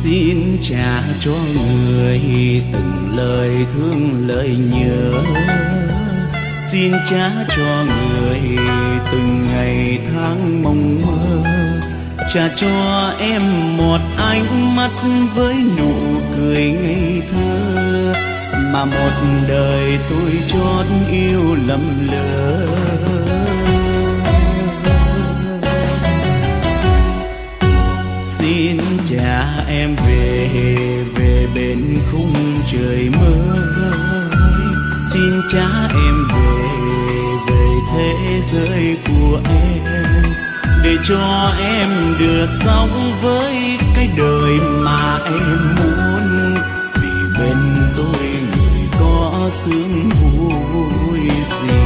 xin trả cho người từng lời thương lời nhớ, xin trả cho người từng ngày tháng mong mơ, trả cho em một ánh mắt với nụ cười ngây thơ mà một đời tôi chót yêu lầm lỡ. Xin trả em về về bên khung trời mới, xin trả em về về thế giới của em, để cho em được sống với cái đời mà em muốn. Vì bên tôi người có sướng vui gì.